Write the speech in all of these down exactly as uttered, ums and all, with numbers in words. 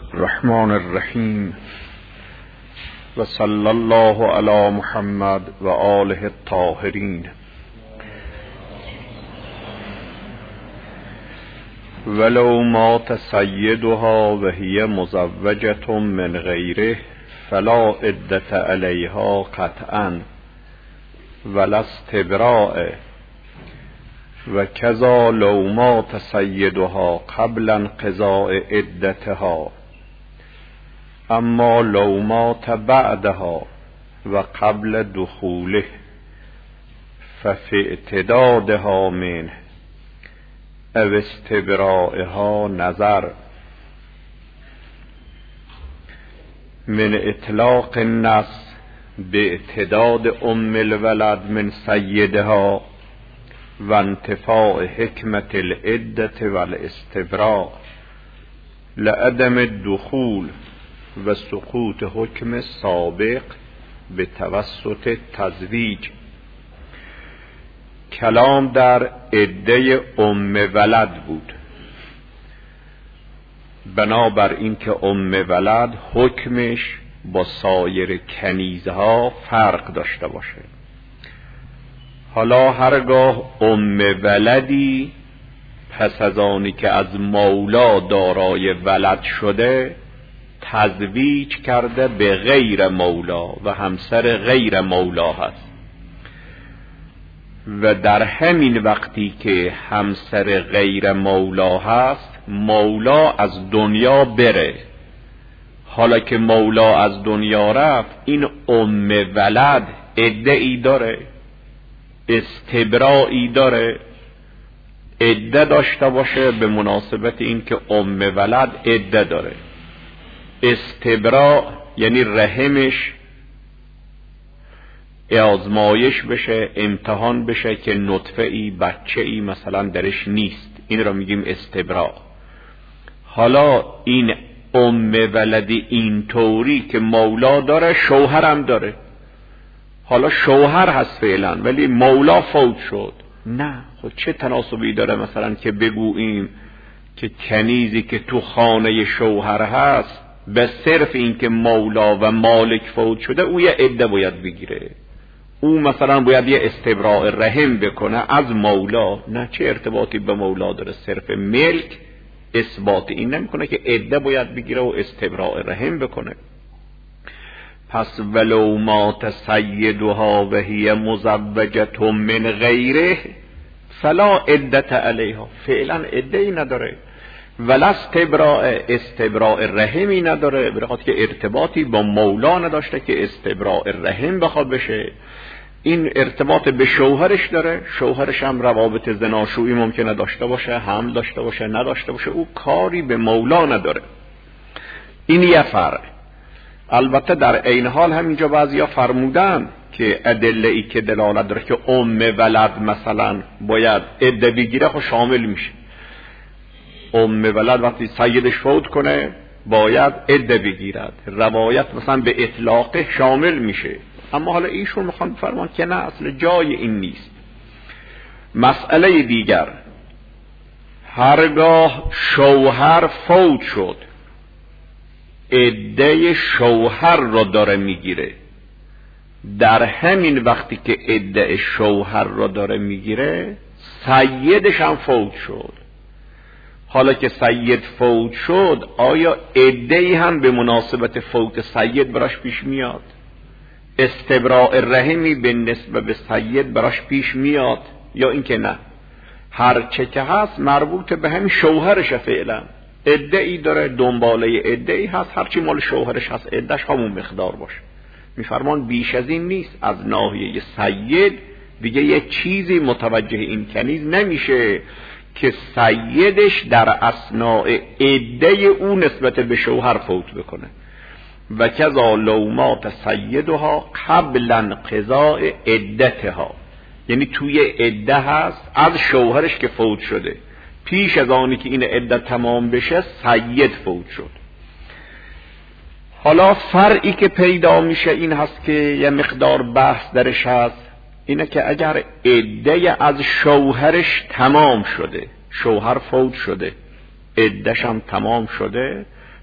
الرحمن الرحیم و صلی الله علی محمد و آله الطاهرین. ولو مات سیدها و هی مزوجة من غیره فلا عدة علیها قطعا ولا استبراء و کذا لو مات سیدها قبل انقضاء عدتها اما لو مات بعدها و قبل دخوله ففی اعتدادها منه او استبرائها نظر. من اطلاق النص به اعتداد ام الولد من سیدها و انتفاع حکمت العدة و الاستبراء لعدم الدخول و سقوط حکم سابق به توسط تزویج. کلام در عده ام ولد بود، بنابر این که ام ولد حکمش با سایر کنیزها فرق داشته باشه. حالا هرگاه ام ولدی پس از آنی که از مولا دارای ولد شده تزویج کرده به غیر مولا و همسر غیر مولا هست و در همین وقتی که همسر غیر مولا هست مولا از دنیا بره. حالا که مولا از دنیا رفت این ام ولد عده‌ای داره، استبرائی داره، عده داشته باشه به مناسبت این که ام ولد عده داره. استبراء یعنی رحمش آزمایش بشه، امتحان بشه که نطفه ای بچه ای مثلا درش نیست، این را میگیم استبراء. حالا این ام ولدی این طوری که مولا داره شوهرم داره، حالا شوهر هست فعلا ولی مولا فوت شد، نه خب چه تناسبی داره مثلا که بگوییم که کنیزی که تو خانه شوهر هست به صرف این که مولا و مالک فوت شده او یه عده باید بگیره، او مثلا باید یه استبراء رحم بکنه از مولا؟ نه، چه ارتباطی به مولا داره؟ صرف ملک اثبات این نمیکنه که عده باید بگیره و استبراء رحم بکنه. پس ولو مات سیدها و هی مزوجة من غیره فلا عدة علیها، فعلا عده ای نداره، ولا استبراء استبراء رحمی نداره، برای که ارتباطی با مولا نداشته که استبراء رحم بخواد بشه. این ارتباط به شوهرش داره، شوهرش هم روابط زناشویی ممکنه داشته باشه، حمل داشته باشه نداشته باشه، او کاری به مولا نداره. این یه فرق. البته در عین حال همینجا بعضیا فرمودن که ادله ای که دلالت داره که ام ولد مثلا باید عده بگیره خب شامل میشه. ام ولد وقتی سیدش فوت کنه باید عده بگیرد، روایت مثلا به اطلاق شامل میشه. اما حالا ایشون میخوان بفرمان که نه، اصل جای این نیست. مسئله دیگر، هرگاه شوهر فوت شد عده شوهر را داره میگیره، در همین وقتی که عده شوهر را داره میگیره سیدش هم فوت شد. حالا که سید فوت شد آیا عده‌ای هم به مناسبت فوت سید براش پیش میاد؟ استبراء رحمی به نسبت به سید براش پیش میاد یا اینکه نه؟ هر چه که هست مربوط به همین شوهرش، فعلا عده‌ای داره، دنباله عده‌ای هست، هرچی مال شوهرش هست عده‌اش همون مقدار باشه. میفرمان بیش از این نیست. از ناحیه سید دیگه یه چیزی متوجه این کنیز نمیشه که سیدش در اثناء عده او نسبت به شوهر فوت بکنه. و کذا لو مات سیدها قبل انقضاء عدتها، یعنی توی عده هست از شوهرش که فوت شده، پیش از آنی که این عده تمام بشه سید فوت شد. حالا فرعی که پیدا میشه این هست که یه مقدار بحث درش هست، اینه که اگر عده از شوهرش تمام شده، شوهر فوت شده عده‌ش هم تمام شده،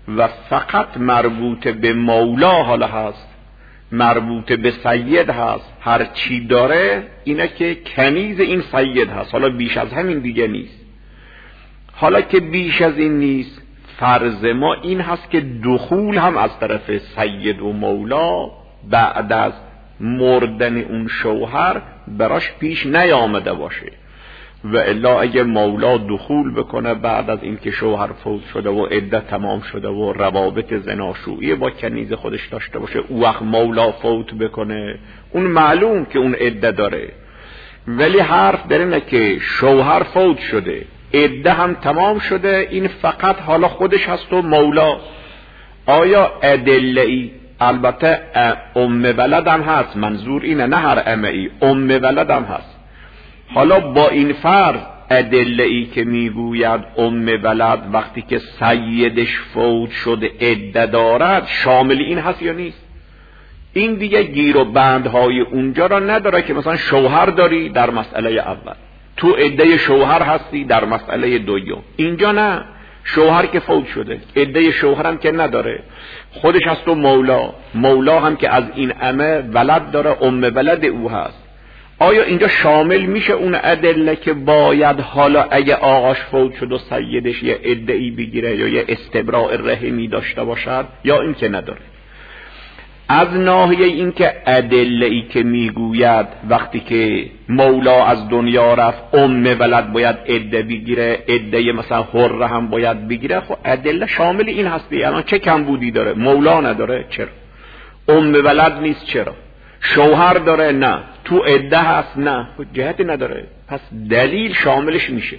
و فقط مربوط به مولا حالا هست، مربوط به سید هست، هر چی داره اینه که کنیز این سید هست، حالا بیش از همین دیگه نیست. حالا که بیش از این نیست، فرض ما این هست که دخول هم از طرف سید و مولا بعد از مردن اون شوهر براش پیش نیامده باشه، و الا اگه مولا دخول بکنه بعد از اینکه شوهر فوت شده و عدت تمام شده و روابط زناشویی با کنیز خودش داشته باشه، او وقت مولا فوت بکنه، اون معلوم که اون عدت داره. ولی حرف در اینه که شوهر فوت شده، عده هم تمام شده، این فقط حالا خودش هست و مولا. آیا ادله‌ای؟ البته ام ولد هم هست، منظور اینه نه هر امه‌ای، ام ولد هم هست. حالا با این فرض ادله‌ای که میگوید ام ولد وقتی که سیدش فوت شده عده دارد شامل این هست یا نیست؟ این دیگه گیر و بندهای اونجا را نداره که مثلا شوهر داری در مسئله اول، تو عده شوهر هستی در مسئله دوم. اینجا نه، شوهر که فوت شده عده شوهر هم که نداره، خودش هست و مولا، مولا هم که از این امه ولد داره، ام ولد او هست. آیا اینجا شامل میشه اون ادله که باید حالا اگه آقاش فوت شد و سیدش یه عده‌ای بگیره یا یه استبراء رحمی داشته باشد، یا این که نداره؟ از ناحیه این که ادله‌ای که میگوید وقتی که مولا از دنیا رفت ام ولد باید عده بگیره، عده مثلا حره هم باید بگیره، خب ادله شامل این هستی. الان چه کمبودی داره؟ مولا نداره، چرا؟ ام ولد نیست، چرا؟ شوهر داره، نه. تو عده هست، نه. جهتی نداره، پس دلیل شاملش میشه.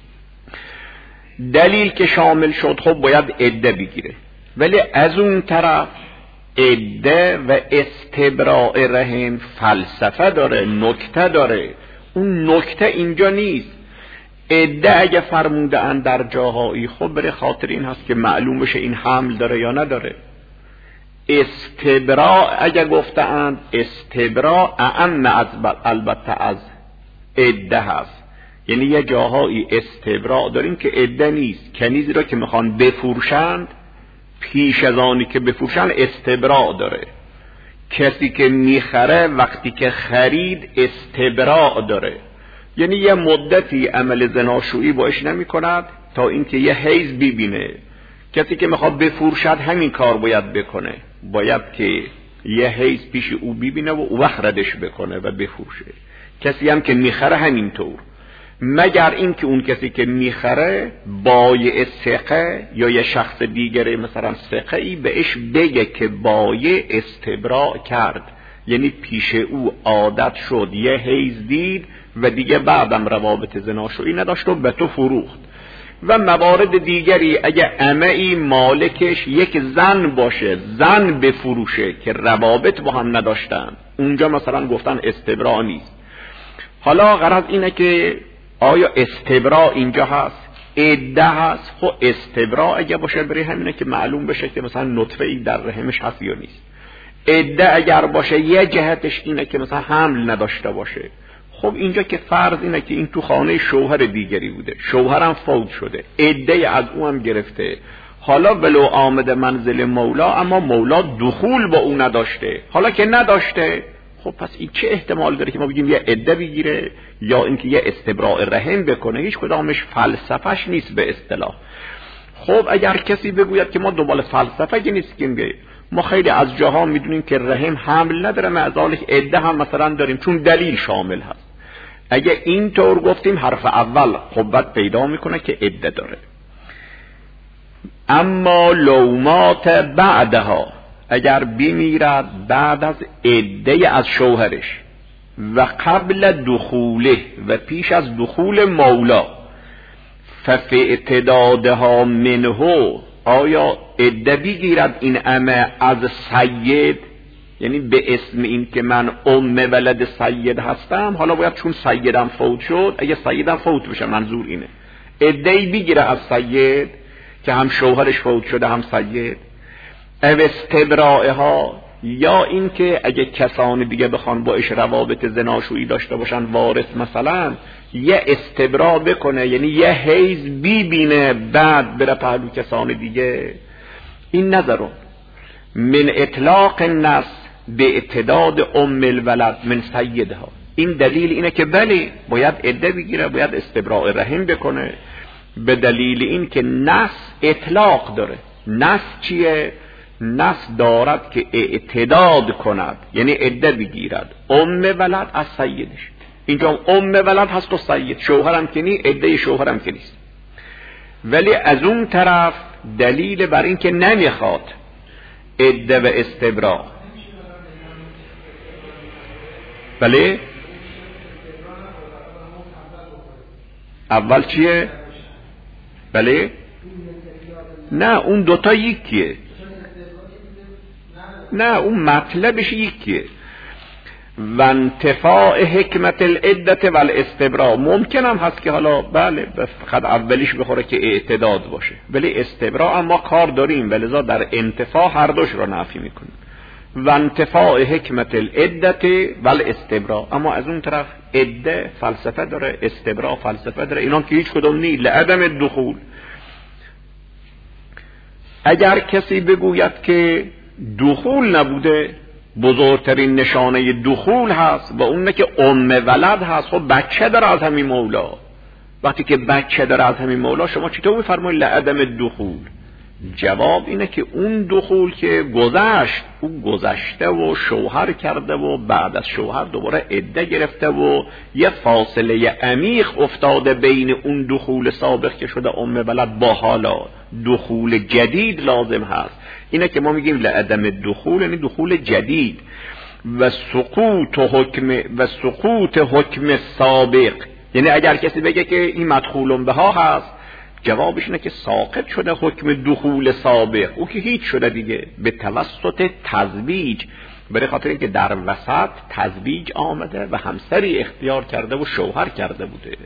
دلیل که شامل شد خب باید عده بگیره. ولی از اون طرف عده و استبراء رحم فلسفه داره، نکته داره. اون نکته اینجا نیست. عده اگه فرموده اند در جاهایی خب بره خاطر این هست که معلوم بشه این حمل داره یا نداره. استبراء اگه گفتند استبراء اعم از البته از عده هست، یعنی یه جاهایی استبراء داریم که عده نیست، کنیزی را که میخوان بفروشند پیش از آنی که بفروشن استبراء داره. کسی که میخره وقتی که خرید استبراء داره، یعنی یه مدتی عمل زناشویی باش نمی کند تا اینکه یه حیض ببینه. کسی که میخواد بفروشد همین کار باید بکنه، باید که یه حیض پیش او ببینه و او وقت ردش بکنه و بفروشه. کسی هم که میخره همینطور، مگر اینکه اون کسی که میخره بایع ثقه یا یه شخص دیگره مثلا ثقه ای بهش بگه که بایع استبراء کرد، یعنی پیش او عادت شد، یه حیض دید و دیگه بعدم روابط زناشویی نداشت و به تو فروخت. و موارد دیگری اگه امه‌ای مالکش یک زن باشه، زن بفروشه که روابط با هم نداشتن، اونجا مثلا گفتن استبراء نیست. حالا غرض اینه که آیا استبراء اینجا هست؟ عده هست. خب استبراء اگه باشه بری همینه که معلوم بشه که مثلا نطفه ای در رحمش هست یا نیست. عده اگر باشه یه جهتش اینه که مثلا حمل نداشته باشه. خب اینجا که فرض اینه که این تو خانه شوهر دیگری بوده، شوهرم فوت شده، عده از او هم گرفته، حالا ولو آمده منزل مولا اما مولا دخول با او نداشته. حالا که نداشته خب پس این چه احتمال داره که ما بگیم یه عده بگیره یا اینکه یه استبراء رحم بکنه؟ هیچ کدامش فلسفهش نیست به اصطلاح. خب اگر کسی بگوید که ما دنبال فلسفه که نیستیم، ما خیلی از جاها میدونیم که رحم حمل نداره، معذالک عده هم مثلا داریم چون دلیل شامل هست. اگه این طور گفتیم حرف اول قوت پیدا میکنه که عده داره. اما لومات بعدها، اگر بمیرد بعد از عده از شوهرش و قبل دخوله و پیش از دخول مولا، ففی اعتدادها منهو، آیا عده بگیرد این امه از سید، یعنی به اسم این که من ام ولد سید هستم، حالا باید چون سیدم فوت شد، اگه سیدم فوت بشه منظور اینه عده‌ای بگیره از سید که هم شوهرش فوت شده هم سید. او استبراءها، یا این که اگه کسان دیگه بخوان باش روابط زناشویی داشته باشن، وارث مثلا یه استبراء بکنه، یعنی یه حیض بی بینه بعد بره پهلو کسان دیگه. این نظرون من اطلاق النص به اعتداد ام الولد من سیدها، این دلیل اینه که بله باید عده بگیره، باید استبراء رحم بکنه، به دلیل این که نص اطلاق داره. نص چیه؟ نص دارد که اعتداد کند، یعنی عده بگیرد. ام ولد از سیدش، اینجا ام ولد هست و سید، شوهرم که نی، عده شوهرم که نیست. ولی از اون طرف دلیل بر این که نمیخواد عده و استبراء. بله اول چیه؟ بله نه اون دوتا یکیه، نه اون مطلبش یکیه. و انتفاع حکمت العدت و الاستبراء ممکن هم هست که حالا بله فقط اولیش بخوره که اعتداد باشه، ولی استبراء ما کار داریم ولذا در انتفاع هر دوش رو نفی میکنیم. و انتفاع حکمت العدت و الاستبراء، اما از اون طرف عده فلسفه داره، استبراء فلسفه داره، اینا که هیچ کدوم نی لعدم دخول. اگر کسی بگوید که دخول نبوده، بزرگترین نشانه دخول هست و اونه که ام ولد هست، خب بچه داره از همین مولا. وقتی که بچه داره از همین مولا شما چطور میفرمایید لعدم دخول؟ جواب اینه که اون دخول که گذشت، اون گذشته و شوهر کرده و بعد از شوهر دوباره عده گرفته و یه فاصله عمیق افتاده بین اون دخول سابق که شده ام ولد با حالا دخول جدید لازم هست. اینه که ما میگیم لعدم دخول، یعنی دخول جدید. و سقوط حکم و سقوط حکم سابق، یعنی اگر کسی بگه که این مدخولون بها هست، جوابش اینه که ساقط شده حکم دخول سابق، او که هیچ شده دیگه به توسط تزویج، برای خاطر اینکه در وسط تزویج آمده و همسری اختیار کرده و شوهر کرده بوده.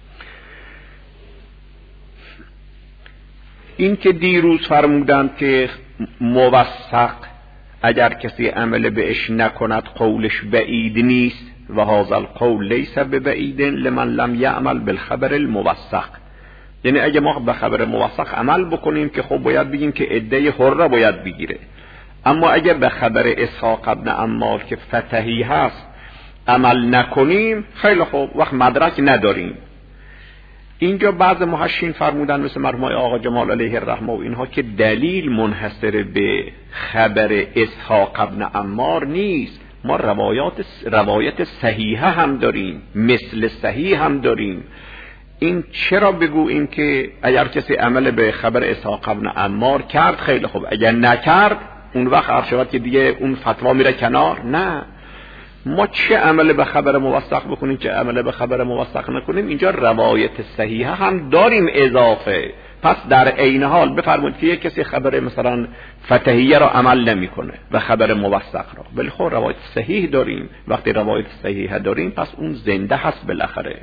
این که دیروز فرمودند که موثق اگر کسی عمل بهش نکند قولش بعید نیست، و هذا القول لیس ببعید لمن لم یعمل بالخبر الموثق، یعنی اگه ما به خبر موثق عمل بکنیم که خب باید بگیم که عده حره باید بگیره، اما اگه به خبر اسحاق ابن عمار که فتحی هست عمل نکنیم، خیلی خوب وقت مدرک نداریم. اینجا بعض محشین فرمودن مثل مرحوم آقا جمال علیه الرحمه و اینها که دلیل منحصر به خبر اسحاق ابن عمار نیست، ما روایات روایت صحیحه هم داریم، مثل صحیح هم داریم. این چرا بگوییم که اگر کسی عمل به خبر اسحاق ابن عمار کرد خیلی خوب، اگر نکرد اون وقت عرض که دیگه اون فتوا میره کنار؟ نه، ما چه عمل به خبر موثق بکنیم چه عمل به خبر موثق نکنیم، اینجا روایت صحیحه هم داریم اضافه. پس در عین حال بفرمایید که یک کسی خبر مثلا فتحیه را عمل نمیکنه و خبر موثق را، ولی خب روایت صحیح داریم. وقتی روایت صحیح داریم پس اون زنده هست بالاخره.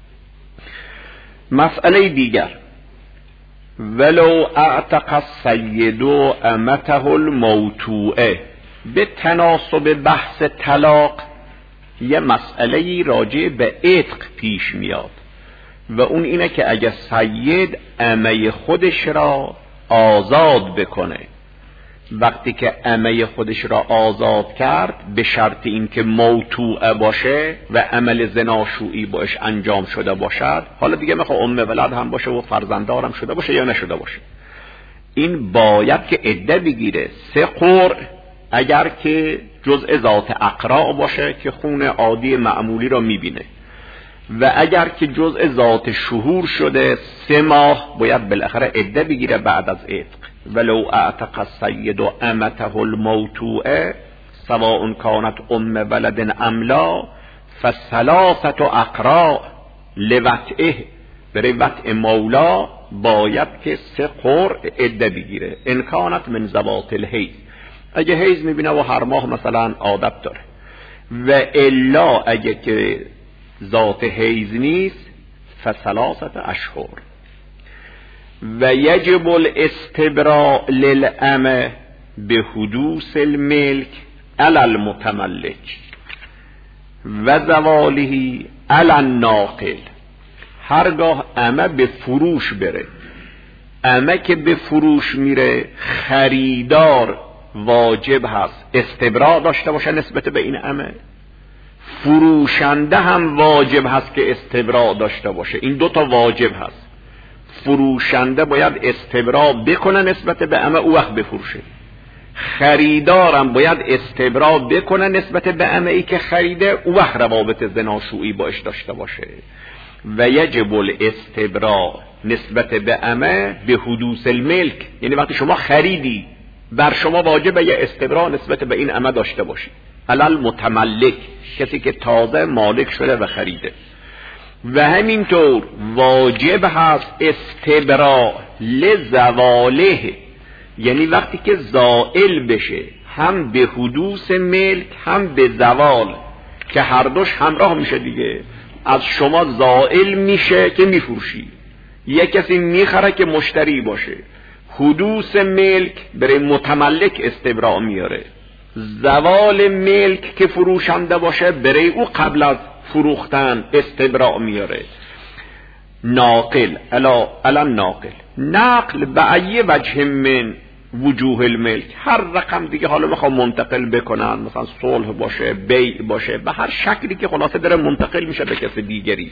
مسئله دیگر، ولو اعتق السید امته الموتوعه، به تناسب بحث طلاق یه مسئله راجع به عتق پیش میاد و اون اینه که اگه سید امه خودش را آزاد بکنه، وقتی که امه خودش را آزاد کرد به شرط اینکه موتوعه باشه و عمل زناشویی باش انجام شده باشد، حالا دیگه میخواد ام ولد هم باشه و فرزنددارم شده باشه یا نشده باشه، این باید که عده بگیره. سه قرء اگر که جزء ذات اقراء باشه که خون عادی معمولی را میبینه، و اگر که جزء ذات شهور شده سه ماه باید بالاخره عده بگیره بعد از عتق. ولو اعتق السید امته الموتوعه سواء کانت ام ولد ام لا فثلاثه اقراء لوطئه، برای وطء مولا باید که سه قرء عده بگیره. ان کانت من ذوات الحیض، اگه حیض میبینه و هر ماه مثلا عادت داره، و الا اگه که ذات حیض نیست فثلاثه اشهر. و یجب الاستبراء للامه به حدوث الملک علی المتملک و زواله علی الناقل، هرگاه امه به فروش بره عمه که به فروش میره خریدار واجب هست استبراء داشته باشه نسبت به این عمه، فروشنده هم واجب هست که استبراء داشته باشه. این دوتا واجب هست. فروشنده باید استبراء بکنه نسبت به عمه او وقت بفروشه، خریدارم باید استبراء بکنه نسبت به عمه ای که خریده او وقت روابط زناشویی باش داشته باشه. و یجب الاستبراء نسبت به عمه به حدوث الملک، یعنی وقتی شما خریدی بر شما واجبه یه استبراء نسبت به این عمه داشته باشی. علل متملک، کسی که تازه مالک شده و خریده. و همینطور واجب هست استبراء لزواله، یعنی وقتی که زائل بشه هم به حدوث ملک هم به زوال، که هر دوش همراه میشه دیگه. از شما زائل میشه که میفروشی، یک کسی میخره که مشتری باشه. حدوث ملک برای متملک استبراء میاره، زوال ملک که فروشنده باشه برای او قبل از فروختن استبراء میاره. ناقل الا الا ناقل، نقل به ای وجه من وجوه الملک، هر رقم دیگه حالا میخوام منتقل بکنن، مثلا صلح باشه، بیع باشه، به هر شکلی که خلاصه داره منتقل میشه به کسی دیگری.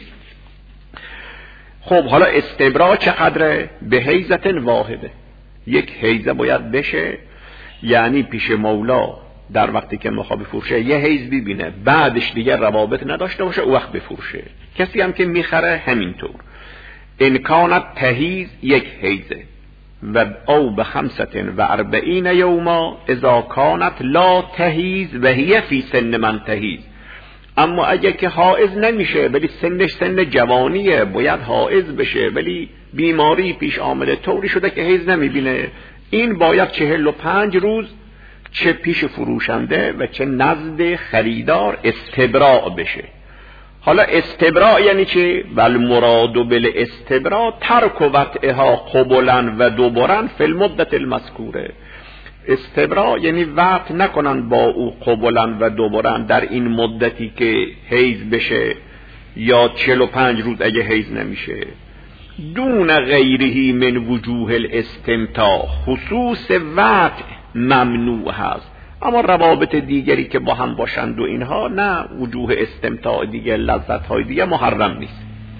خب حالا استبراء چقدره؟ به حیزت واحده، یک حیزه باید بشه، یعنی پیش مولا در وقتی که میخواد بفروشه یه حیز ببینه، بعدش دیگه روابط نداشته باشه او وقت بفروشه. کسی هم که میخره همینطور. ان کانت تحیز یک حیزه و او به خمسة و اربعین یوما اذا کانت لا تحیز و هی فی سن من تحیز. اما اگه که حائز نمیشه ولی سنش سن جوانیه باید حائز بشه، ولی بیماری پیش آمده طوری شده که حیز نمیبینه، این باید چهل و پنج روز چه پیش فروشنده و چه نزد خریدار استبراء بشه. حالا استبراء یعنی چه؟ بل مراد بل استبراء ترک وطئها قبلا و دوبرا فی المدت المذکوره. استبراء یعنی وقت نکنن با او قبلا و دوبرا در این مدتی که حیز بشه، یا چهل و پنج روز اگه حیز نمیشه. دون غیره من وجوه الاستمتاع، خصوص وقت ممنوع هست، اما روابط دیگری که با هم باشند و اینها نه، وجوه استمتاع دیگه، لذت های دیگه محرم نیست.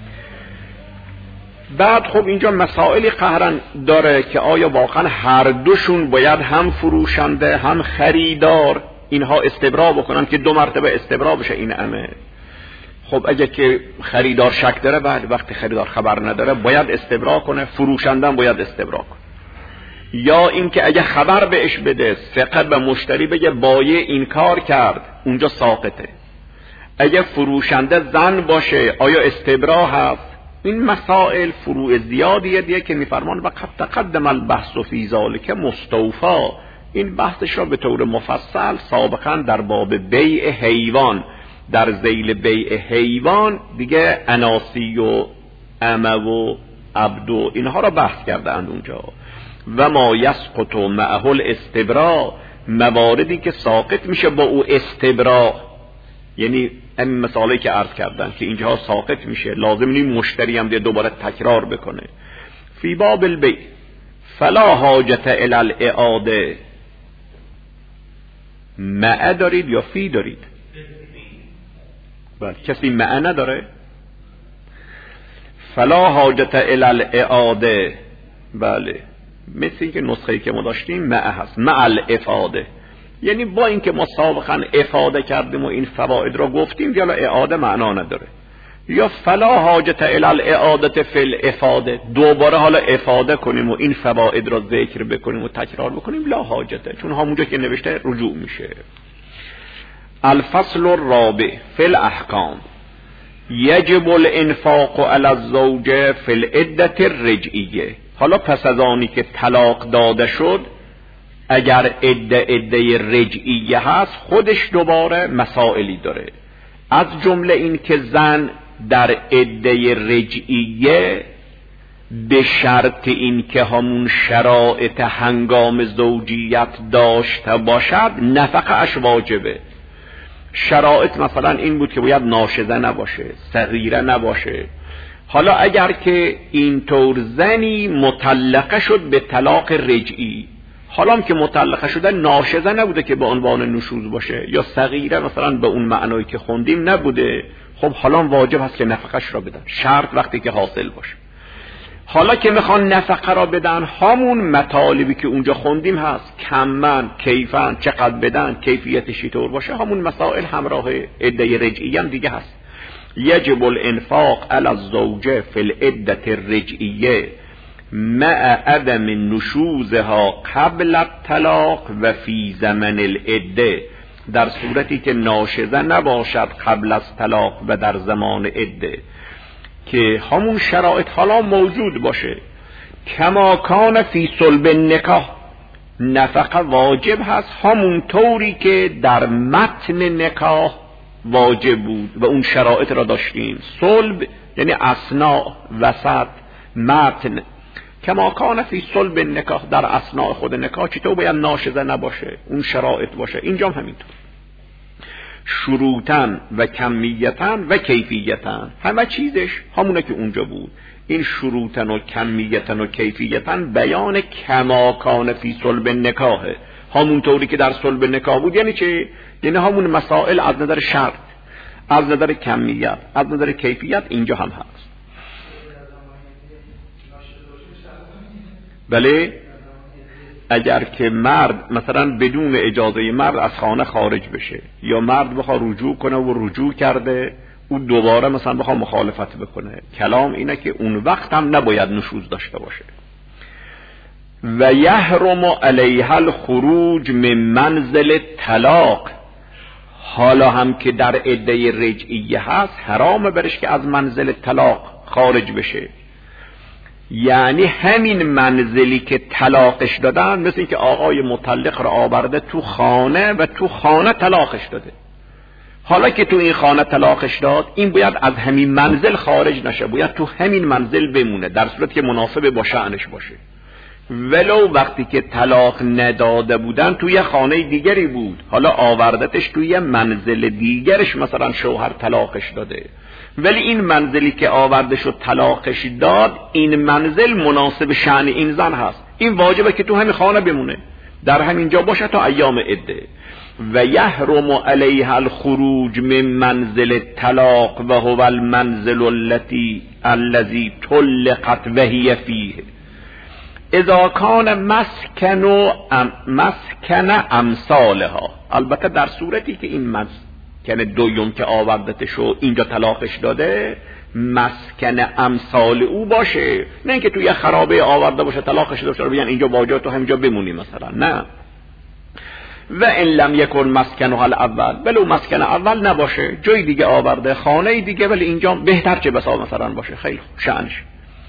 بعد خب اینجا مسائلی قهرن داره که آیا واقعا هر دوشون باید هم فروشنده هم خریدار اینها استبراء بکنن که دو مرتبه استبراء بشه این عمه؟ خب اگه که خریدار شک داره، بعد وقتی خریدار خبر نداره باید استبراء کنه، فروشنده هم باید استبراء کنه. یا اینکه اگه خبر بهش بده، فقط به مشتری بگه بایع این کار کرد، اونجا ساقطه. اگه فروشنده زن باشه آیا استبراء هست؟ این مسائل فروع زیادیه دیگه که میفرمان و قد تقدم البحث فی ذلک مستوفا. این بحثش را به طور مفصل سابقا در باب بیع حیوان، در ذیل بیع حیوان دیگه اناسی و امه و عبد و اینها را بحث کردند اونجا. و ما یسقط معه الاستبراء، مواردی که ساقط میشه با او استبراء، یعنی این مثالی که عرض کردن که اینجا ساقط میشه، لازم نیست مشتری هم دوباره تکرار بکنه. فی باب البیع فلا حاجت الی الاعاده. معه دارید یا فی دارید؟ بله. کسی معه نداره؟ فلا حاجت الی الاعاده. بله، مثل این که نسخه‌ای که ما داشتیم معه هست، مع الافاده، یعنی با اینکه ما سابقا افاده کردیم و این فواید را گفتیم دیگه اعاده معنا نداره. یا فلا حاجت الی الاعاده فی الافاده، دوباره حالا افاده کنیم و این فواید را ذکر بکنیم و تکرار بکنیم، لا حاجته، چون همونجا که نوشته رجوع میشه. الفصل الرابع فی الاحکام یجب الانفاق علی الزوجه فی العده الرجعیه. حالا پس از آنی که طلاق داده شد، اگر عده عده رجعیه هست خودش دوباره مسائلی داره. از جمله این که زن در عده رجعیه به شرط این که همون شرایط هنگام زوجیت داشته باشد نفقه اش واجبه. شرایط مثلا این بود که باید ناشزه نباشه، صغیره نباشه، حالا اگر که اینطور زنی مطلقه شد به طلاق رجعی، حالا هم که مطلقه شده ناشزه نبوده که به عنوان نشوز باشه، یا صغیره مثلا به اون معنایی که خوندیم نبوده، خب حالا واجب هست که نفقش را بدن، شرط وقتی که حاصل باشه. حالا که میخوان نفقه را بدن، همون مطالبی که اونجا خوندیم هست، کمن، کیفن، چقدر بدن، کیفیتش چطور باشه، همون مسائل همراه عده رجعی هم دیگه هست. یجب الانفاق علی الزوجه فی العده الرجعیه مع عدم نشوزها قبل الطلاق و فی زمن العده، در صورتی که ناشزه نباشد قبل از طلاق و در زمان عده، که همون شرایط حالا موجود باشه. کما کان فی صلب نکاح، نفقه واجب هست همون طوری که در متن نکاح واجب بود و اون شرایط را داشتیم. صلب یعنی اثناء، وسط، متن. کما کان فی صلب نکاح، در اثناء خود نکاح چطور باید ناشزه نباشه، اون شرایط باشه. اینجا هم همینطور، شروطن و کمیتن و کیفیتن، همه چیزش همونه که اونجا بود. این شروطن و کمیتن و کیفیتن بیان کما کان فی صلب نکاحه، همون طوری که در صلب نکاح بود. یعنی چه؟ یعنی همون مسائل از نظر شرط، از نظر کمیت، از نظر کیفیت اینجا هم هست. بله، اگر که مرد مثلا بدون اجازه مرد از خانه خارج بشه، یا مرد بخواد رجوع کنه و رجوع کرده، او دوباره مثلا بخواد مخالفت بکنه، کلام اینه که اون وقت هم نباید نشوز داشته باشه. و یحرم علیها الخروج من منزل طلاق، حالا هم که در عده رجعیه هست، حرام برش که از منزل طلاق خارج بشه. یعنی همین منزلی که طلاقش دادن، مثل این که آقای مطلق را آورده تو خانه و تو خانه طلاقش داده، حالا که تو این خانه طلاقش داد، این باید از همین منزل خارج نشه، باید تو همین منزل بمونه، در صورت که مناسب با شأنش باشه. ولو وقتی که طلاق نداده بودن توی خانه دیگری بود، حالا آوردتش توی منزل دیگرش، مثلا شوهر طلاقش داده، ولی این منزلی که آورده شد طلاقش داد، این منزل مناسب شأن این زن هست، این واجبه که تو همین خانه بمونه، در همین جا باشه تا ایام عده. و یحرم علیها الخروج من منزل طلاق و هو المنزل التي الذي طلقت و هي فیه اذا کان مسکن و ام مسکن امثالها، البته در صورتی که این مسکن دویم که آوردتش و اینجا طلاقش داده مسکن امثال او باشه، نه اینکه توی خرابه آورده باشه طلاقش داده باشه بگن اینجا واجب تو همینجا بمونی مثلا، نه. و ان لم یکن مسکنها الاول، ولو مسکن اول نباشه، جای دیگه آورده، خانه دیگه، ولی اینجا بهتر چه بسا مثلا باشه، خیلی شأنش.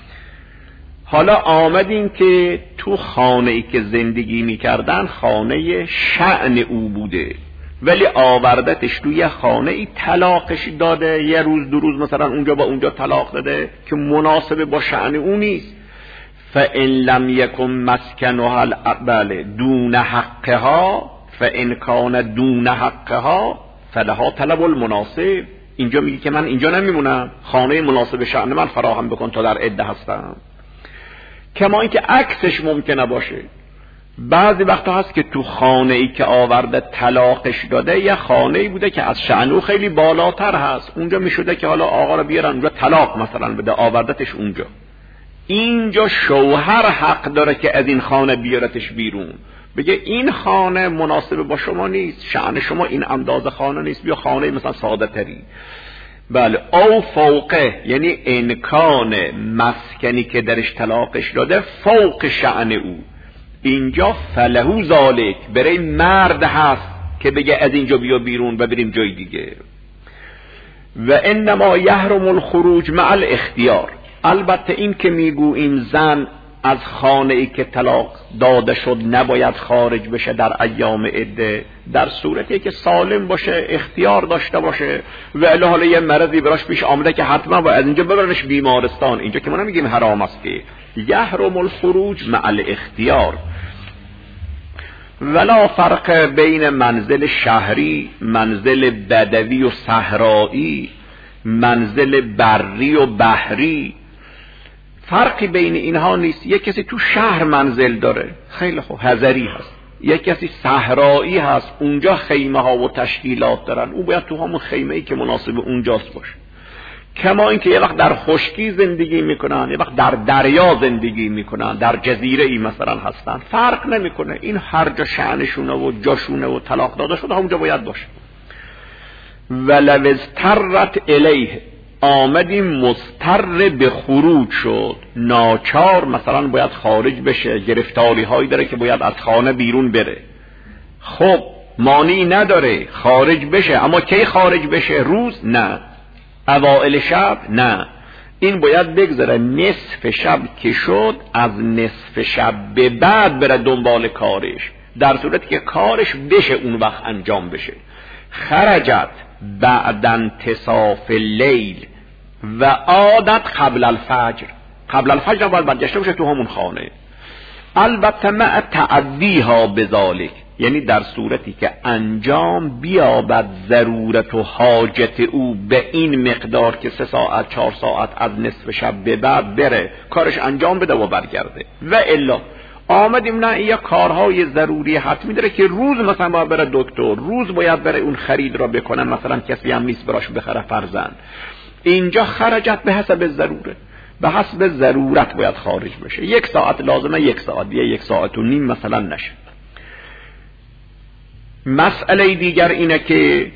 حالا آمدیم که تو خانه ای که زندگی میکردن خانه شأن او بوده، ولی آوردتش توی خانه ای طلاقش داده، یه روز دو روز مثلا اونجا با اونجا طلاق داده که مناسب با شأن او نیست. فإن لم يكن مسکنها الاول دون حقها فإن کان دون حقها فلها طلب المناسب، اینجا میگه که من اینجا نمیمونم، خانه مناسب شأن من فراهم بکن تا در عده هستم. کما اینکه عکسش ممکنه باشه، بعضی وقتا هست که تو خانه ای که آورده طلاقش داده یه خانه ای بوده که از شأن خیلی بالاتر هست، اونجا میشده که حالا آقا رو بیارن اونجا طلاق مثلا بده، آوردتش اونجا، اینجا شوهر حق داره که از این خانه بیارتش بیرون، بگه این خانه مناسب با شما نیست، شأن شما این اندازه خانه نیست، بیا خانه مثلا ساده تری. بله، او فوقه، یعنی امکان مسکنی که درش طلاقش داده فوق شأن او، اینجا فلهو ذالک، برای مرد هست که بگه از اینجا بیا بیرون و بریم جای دیگه. و انما یحرم الخروج مع الاختیار، البته این که میگو این زن از خانه ای که طلاق داده شد نباید خارج بشه در ایام عده، در صورتی که سالم باشه، اختیار داشته باشه، و الی حالا یه مرضی براش پیش آمده که حتما باید از اینجا ببرنش بیمارستان، اینجا که ما نمیگیم حرام است، که یحرم الخروج مع الاختیار. ولا فرق بین منزل شهری، منزل بدوی و صحرایی، منزل بری و بحری، فرقی بین اینها نیست. یک کسی تو شهر منزل داره، خیلی خوب، حضری هست. یک کسی صحرایی هست، اونجا خیمه ها و تشکیلات دارن، اون باید تو همون خیمه ای که مناسب اونجاست باشه. کما اینکه یه وقت در خشکی زندگی میکنن، یه وقت در دریا زندگی میکنن، در جزیره ای مثلا هستن، فرق نمیکنه. این هر جا شأنشونه و جاشونه و طلاق داده شده همونجا باید باشه. ولو اضطرت الیه، آمدیم مضطر به خروج شد، ناچار مثلا باید خارج بشه، گرفتاری هایی داره که باید از خانه بیرون بره، خب مانعی نداره خارج بشه، اما کی خارج بشه؟ روز؟ نه. اوائل شب؟ نه. این باید بگذره نصف شب که شد، از نصف شب به بعد بره دنبال کارش، در صورتی که کارش بشه اون وقت انجام بشه. خرجت بعد انتصاف اللیل و عادت قبل الفجر، قبل الفجر باید برگشته باشه تو همون خانه، البته مع تعدیها بذالک، یعنی در صورتی که انجام بیابد ضرورت و حاجت او به این مقدار که سه ساعت چهار ساعت از نصف شب به بعد بره کارش انجام بده و برگرده. و الا آمدیم نه یا کارهای ضروری حتمی داره که روز مثلا باید بره دکتر، روز باید بره اون خرید را بکنه، مثلا کسی هم نیست براش بخره فرزند، اینجا خرجت به حسب ضروره، به حسب ضرورت باید خارج بشه. یک ساعت لازمه، یک ساعت دیگه، یک ساعت و نیم مثلا نشه. مسئله دیگر اینه که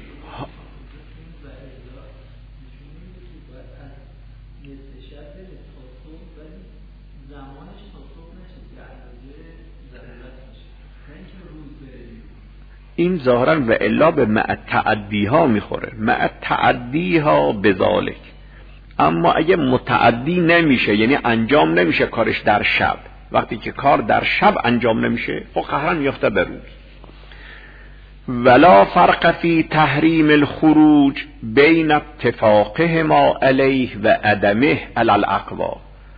این ظاهرا و الا به مع تعدی ها میخوره، مع تعدی ها بذالک. اما اگه متعدی نمیشه، یعنی انجام نمیشه کارش در شب، وقتی که کار در شب انجام نمیشه خب قهرن میفته به روز. ولا فرق فی تحریم الخروج بین اتفاقه ما علیه و عدمه علی الاقوا.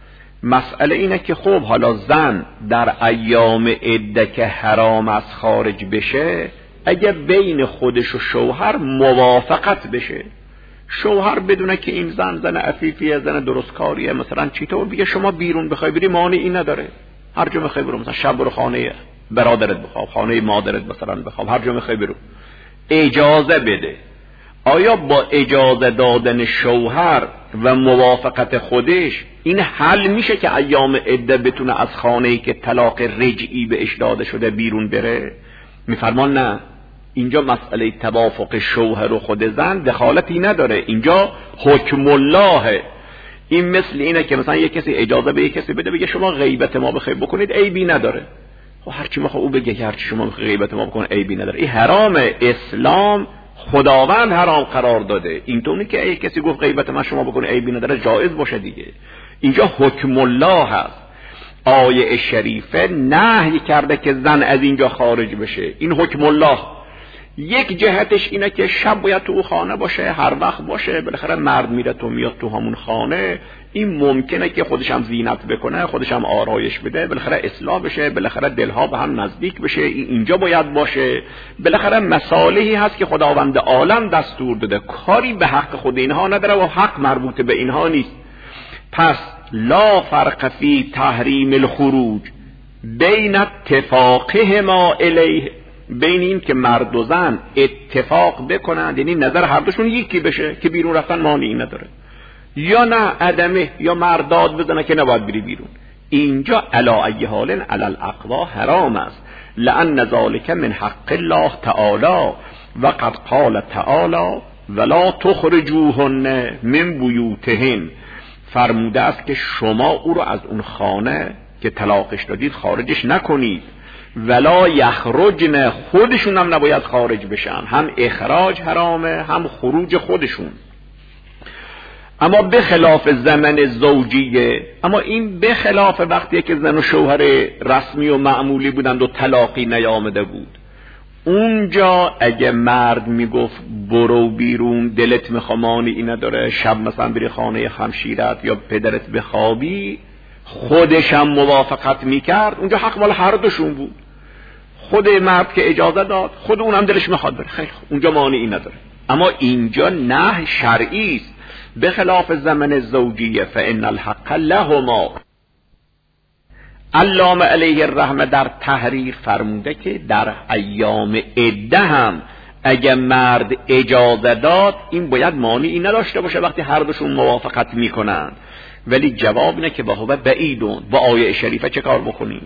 مسئله اینه که خب حالا زن در ایام عده که حرام از خارج بشه، اگه بین خودش و شوهر موافقت بشه، شوهر بدونه که این زن زن عفیفیه، زن درستکاریه، مثلا چطور بگه شما بیرون بخوای بری مانعی نداره، هر جا میخوای برو، مثلا شب برو خانه برادرت بخواب، خانه مادرت مثلا بخواب، هر جا میخوای برو، اجازه بده. آیا با اجازه دادن شوهر و موافقت خودش این حل میشه که ایام عده بتونه از خانه‌ای که طلاق رجعی بهش داده شده بیرون بره؟ میفرمان نه، اینجا مسئله توافق شوهر و خود زن دخالتی نداره، اینجا حکم الله. این مثل اینه که مثلا یک کسی اجازه به یک کسی بده بگه شما غیبت ما بخواید بکنید عیبی نداره، خب هر چی میخواد او بگه که هر چی شما میخواید غیبت ما بکنید عیبی نداره. این حرام، اسلام خداوند حرام قرار داده، اینطوری که یک کسی گفت غیبت ما شما بکنید عیبی نداره جایز باشه دیگه. اینجا حکم الله هست. آیه شریفه نهی کرده که زن از اینجا خارج بشه، این حکم الله. یک جهتش اینه که شب باید تو خانه باشه، هر وقت باشه، بالاخره مرد میره تو میاد تو همون خانه، این ممکنه که خودش هم زینت بکنه، خودش هم آرایش بده، بالاخره اصلاح بشه، بالاخره دلها به هم نزدیک بشه، این اینجا باید باشه، بالاخره مصالحی هست که خداوند عالم دستور داده، کاری به حق خود اینها نداره و حق مربوط به اینها نیست. پس لا فرق فی تحریم الخروج بین اتفاقه ما الیه، بین این که مرد و زن اتفاق بکنند، یعنی نظر هر دوشون یکی بشه که بیرون رفتن مانعی نداره، یا نه عدمه، یا مرد داد بزنه که نباید بری بیرون. اینجا علا ای حال علی الاقوا حرام است، لأن ذلک من حق الله تعالی و قد قال تعالی ولا تخرجوهن من بیوتهن. فرموده است که شما او رو از اون خانه که طلاقش دادید خارجش نکنید، ولا یخرجن، خودشون هم نباید خارج بشن، هم اخراج حرامه هم خروج خودشون. اما به خلاف زمن زوجیه، اما این به خلاف وقتی که زن و شوهر رسمی و معمولی بودند و طلاقی نیامده بود. اونجا اگه مرد میگفت برو بیرون، دلت میخوامانی اینا داره، شب مثلا بری خانه همشیرت یا پدرت بخوابی، خودش هم موافقت میکرد، اونجا حق مال هر دوشون بود. خود مرد که اجازه داد، خود اون هم دلش میخواد بره، خیلی اونجا مانعی نداره. اما اینجا نه شرعی است، به خلاف زمن زوجیه فإن الحق لهما. علامه علیه الرحمه در تحریر فرموده که در ایام عده هم اگه مرد اجازه داد این باید مانعی نداشته باشه وقتی هر دوشون موافقت میکنن، ولی جواب اینه که با هو بعیدون، با آیه شریفه چه کار بکنیم؟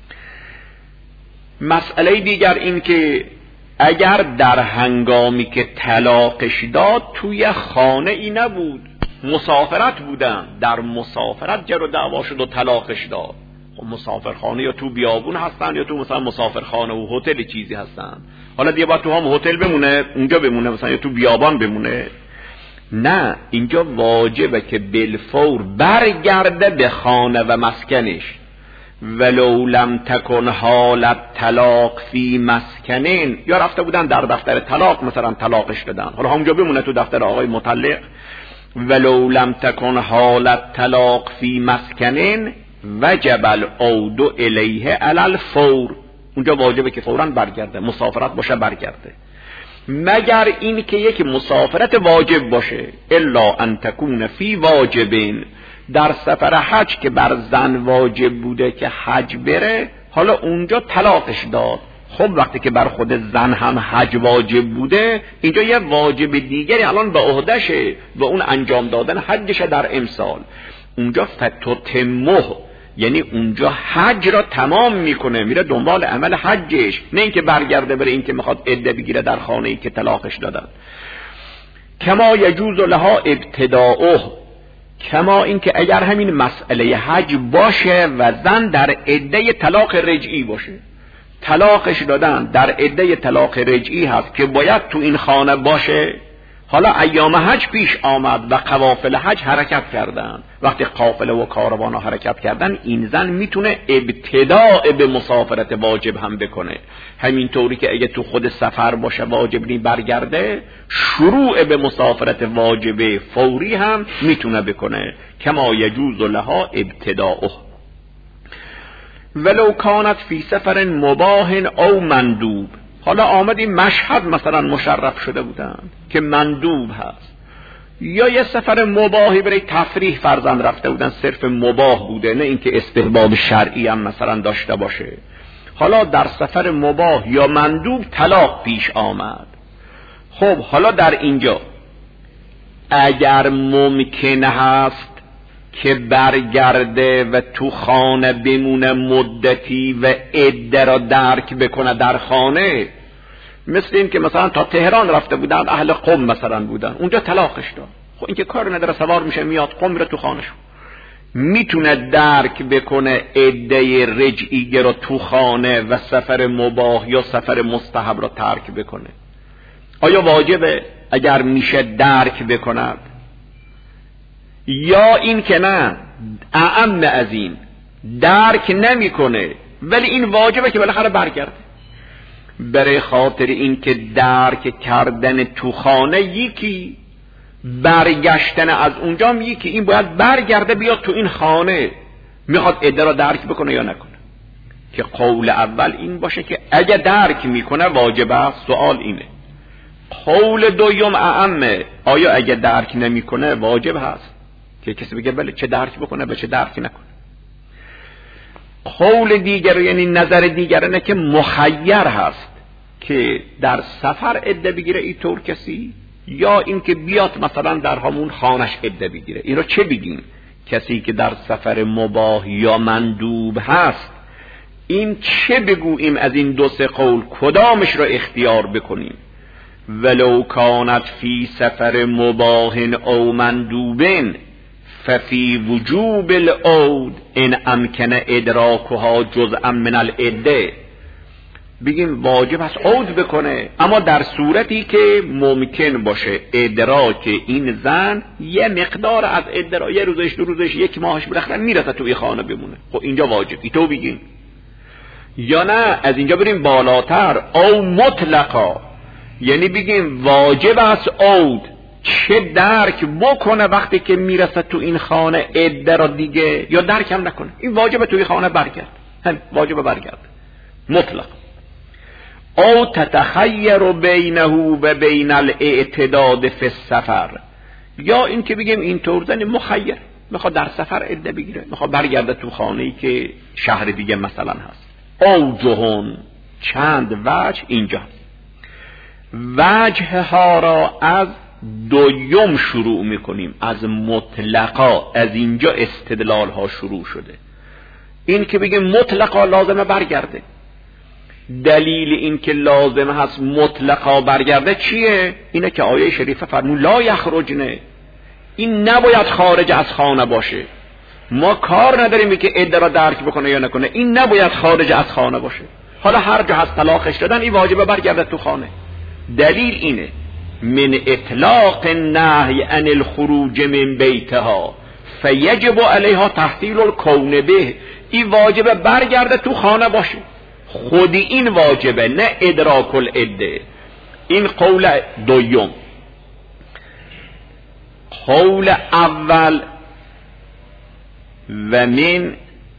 مسئله دیگر این که اگر در هنگامی که طلاقش داد توی خانه ای نبود، مسافرت بودن، در مسافرت جر و دعوا شد و طلاقش داد. خب مسافرخانه یا تو بیابون هستن یا تو مثلا مسافرخانه و هتل چیزی هستن، حالا دیگه باید تو هم هتل بمونه، اونجا بمونه مثلا، یا تو بیابان بمونه؟ نه، اینجا واجبه که بالفور برگرده به خانه و مسکنش. ولو لم تکن حالت طلاق فی مسکنین، یا رفته بودن در دفتر طلاق مثلا طلاقش دادن، حالا همونجا بمونه تو دفتر آقای مطلق. ولو لم تکن حالت طلاق فی مسکنین وجب العود الیه علی الفور، اونجا واجبه که فوراً برگرده، مسافرت باشه برگرده. مگر این که یک مسافرت واجب باشه، الا ان تکون فی واجبین، در سفر حج که بر زن واجب بوده که حج بره، حالا اونجا طلاقش داد. خب وقتی که بر خود زن هم حج واجب بوده، اینجا یه واجب دیگری الان به عهدشه و اون انجام دادن حجش در امسال. اونجا فتتمه، یعنی اونجا حج را تمام میکنه، میره دنبال عمل حجش، نه اینکه برگرده بره اینکه میخواد عده بگیره در خانه‌ای که طلاقش دادن. کما یجوز لها ابتداؤه، کما اینکه اگر همین مسئله حج باشه و زن در عده طلاق رجعی باشه، طلاقش دادن در عده طلاق رجعی هست که باید تو این خانه باشه، حالا ایام حج پیش آمد و قوافل حج حرکت کردن، وقتی قافله و کاروان حرکت کردن، این زن میتونه ابتداء به مسافرت واجب هم بکنه. همینطوری که اگه تو خود سفر باشه واجب نی برگرده، شروع به مسافرت واجب فوری هم میتونه بکنه. کما یجوز لها ابتداءه. ولو کانت فی سفر مباح او مندوب، حالا آمدی مشهد مثلا مشرف شده بودن که مندوب هست، یا یه سفر مباحی برای تفریح فرزند رفته بودن، صرف مباح بوده، نه اینکه استحباب شرعی هم مثلا داشته باشه. حالا در سفر مباح یا مندوب طلاق پیش آمد. خب حالا در اینجا اگر ممکن هست که برگرده و تو خانه بمونه مدتی و عده را درک بکنه در خانه، مثل این که مثلا تا تهران رفته بودن، اهل قم مثلا بودن، اونجا طلاقش داد. خب این که کار نداره، سوار میشه میاد قم میره تو خانهشون، میتونه درک بکنه عده رجعی را تو خانه و سفر مباح یا سفر مستحب را ترک بکنه. آیا واجبه اگر میشه درک بکند؟ یا این که نه، اعم از این، درک نمیکنه ولی این واجبه که بالاخره برگرده. برای خاطر این که درک کردن تو خانه یکی، برگشتن از اونجا یکی، این باید برگرده بیاد تو این خانه، میخواد عده را درک بکنه یا نکنه. که قول اول این باشه که اگه درک میکنه واجبه، سوال اینه. قول دوم اعمه، آیا اگه درک نمیکنه واجب هست؟ که کسی بگه بله چه درک بکنه به چه درک نکنه. قول دیگر یعنی نظر دیگر اینه که مخیر هست که در سفر عده بگیره اینطور کسی، یا اینکه بیاد مثلا در همون خانش عده بگیره. این رو چه بگیم؟ کسی که در سفر مباح یا مندوب هست، این چه بگوییم از این دو سه قول کدامش رو اختیار بکنیم؟ ولو کانت فی سفر مباح او مندوبن ففی وجوب العود ان امکن ادراکها جزءا من العده. بگیم واجب هست عود بکنه، اما در صورتی که ممکن باشه ادراک این زن یه مقدار از ادراک، یه روزش دو روزش یک ماهش بالاخره میرسه توی خانه بمونه، خب اینجا واجبی تو بگیم. یا نه از اینجا بریم بالاتر، او مطلقا، یعنی بگیم واجب است عود، چه درک بکنه وقتی که میرسه تو این خانه عده را دیگه، یا درک هم نکنه، این واجب توی خانه برگرد، هم واجب برگرد مطلق. او تتخیر بینه و بین الاعتداد فی السفر، یا این که بگیم اینطور زن مخیر میخواد در سفر عده بگیره، میخواد برگرده تو خانه‌ای که شهر دیگه مثلا هست. اوجهن چند وجه اینجا هست. وجه ها را از دویم شروع میکنیم، از مطلقا، از اینجا استدلال ها شروع شده. این که بگیم مطلقا لازمه برگرده، دلیل این که لازمه هست مطلقا برگرده چیه؟ اینه که آیه شریفه فرمون لا یخرجنه، این نباید خارج از خانه باشه. ما کار نداریم که عده را درک بکنه یا نکنه، این نباید خارج از خانه باشه. حالا هر جا هست طلاقش دادن، این واجبه برگرده تو خانه. دلیل اینه من اطلاق النهی عن الخروج من بیتها فیجب علیها تحصیل الکون به، این واجبه برگرده تو خانه باشه. خودی این واجبه، نه ادراک العده. این قول دویم. قول اول و من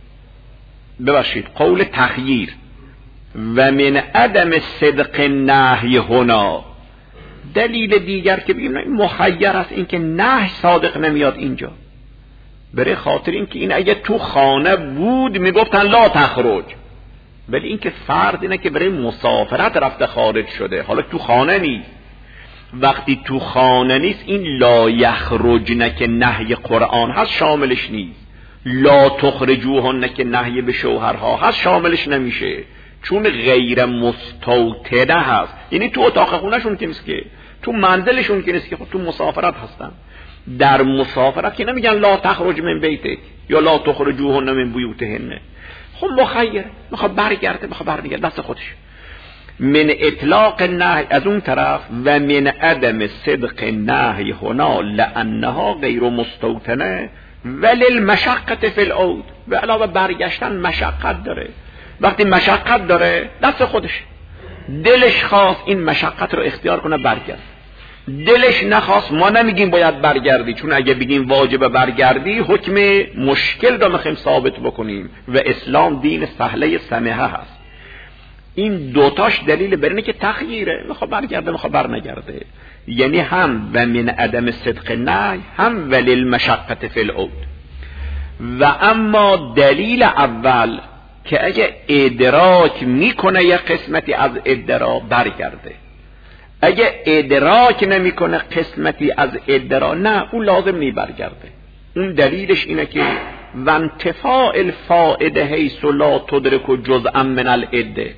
ببخشید قول تخییر و من عدم صدق نهی هنا، دلیل دیگر که بگیم مخیر است، این که نهی صادق نمیاد اینجا، برای خاطر این که این اگه تو خانه بود میگفتن لا تخرج، ولی این که فرض اینه که برای مسافرت رفته خارج شده، حالا تو خانه نیست. وقتی تو خانه نیست این لا یخرجن که نهی قرآن هست شاملش نیست، لا تخرجوهن که نهی به شوهرها هست شاملش نمیشه، چون غیر مستوطنه هست، یعنی تو اتاق خونهشون که نیست، که تو منزلشون که نیست، که خود تو مسافرت هستن. در مسافرت که نمیگن لا تخرج من بیتک یا لا تخرجوهن من بیوتهن. خب مخیر میخواد برگرده، میخواد برگرده دست خودش. من اطلاق نهی از اون طرف و من عدم صدق نهی هنا لانها غیر مستوطنه وللمشقه فی العود، و علاوه برگشتن مشقت داره. وقتی مشقت داره دست خودش، دلش خواست این مشقت رو اختیار کنه برگرد، دلش نخواست ما نمیگیم باید برگردی، چون اگه بگیم واجب برگردی حکم مشکل رو میخوایم ثابت بکنیم و اسلام دین سهله سمحه هست. این دوتاش دلیل بر اینه که تخییره، میخواد برگرده میخواد برنگرده، یعنی هم و من عدم صدق نهی هم وللمشقه فی العود. و اما دلیل اول که اگه ادراک میکنه یه قسمتی از ادرا برگرده، اگه ادراک نمیکنه قسمتی از ادرا نه، اون لازم نی برگرده. اون دلیلش اینه که وانتفاء الفائده حیث لا تدرک جزءا من العده.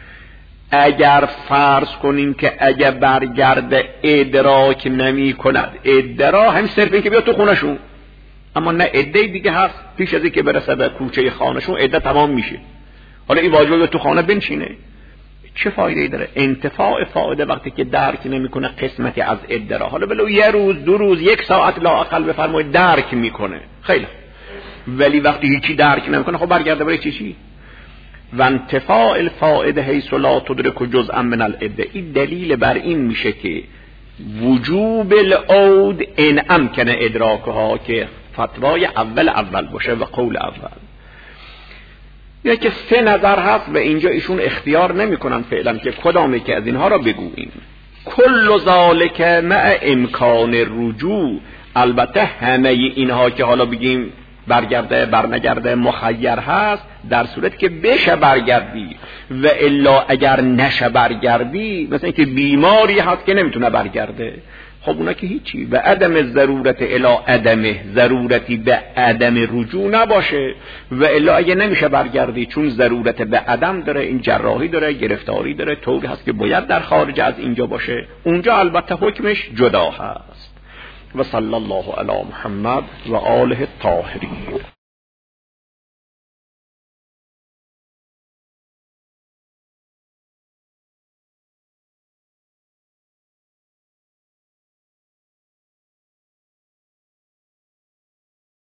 اگر فرض کنیم که اگه برگرده ادراک نمی کند ادرا، هم صرف این که بیاد تو خونشون، اما نه عده دیگه هست پیش از این که برسه به کوچه خانهشون عده تمام میشه، حالا این واجبه تو خانه بنشینه، چه فایده ای داره؟ انتفاع فایده وقتی که درک نمیکنه قسمتی از عده را، حالا بلو یه روز دو روز یک ساعت لا اقل بفرمایید درک میکنه خیلی، ولی وقتی هیچی درک نمیکنه خب برگرده برای چی چی؟ و انتفاع الفائده حیث لا تدرک جزءا من العده. این دلیل بر این میشه که وجوب العود ان امکن ادراکها، که فتوای اول اول باشه و قول اول. یا که سه نظر هست و اینجا ایشون اختیار نمی کنن فعلا که کدامی که از اینها را بگوییم. کل ذالک مع امکان رجوع، البته همه اینها که حالا بگیم برگرده برنگرده مخیر هست در صورت که بشه برگردی، و الا اگر نشه برگردی مثلا اینکه بیماری هست که نمیتونه برگرده، خب اونا که هیچی. و عدم ضرورت الا عدمه، ضرورتی به عدم رجوع نباشه، و الا اگه نمیشه برگردی چون ضرورت به عدم داره، این جراحی داره، گرفتاری داره، طوری هست که باید در خارج از اینجا باشه، اونجا البته حکمش جدا هست. و صلی الله علی محمد و آله الطاهرین.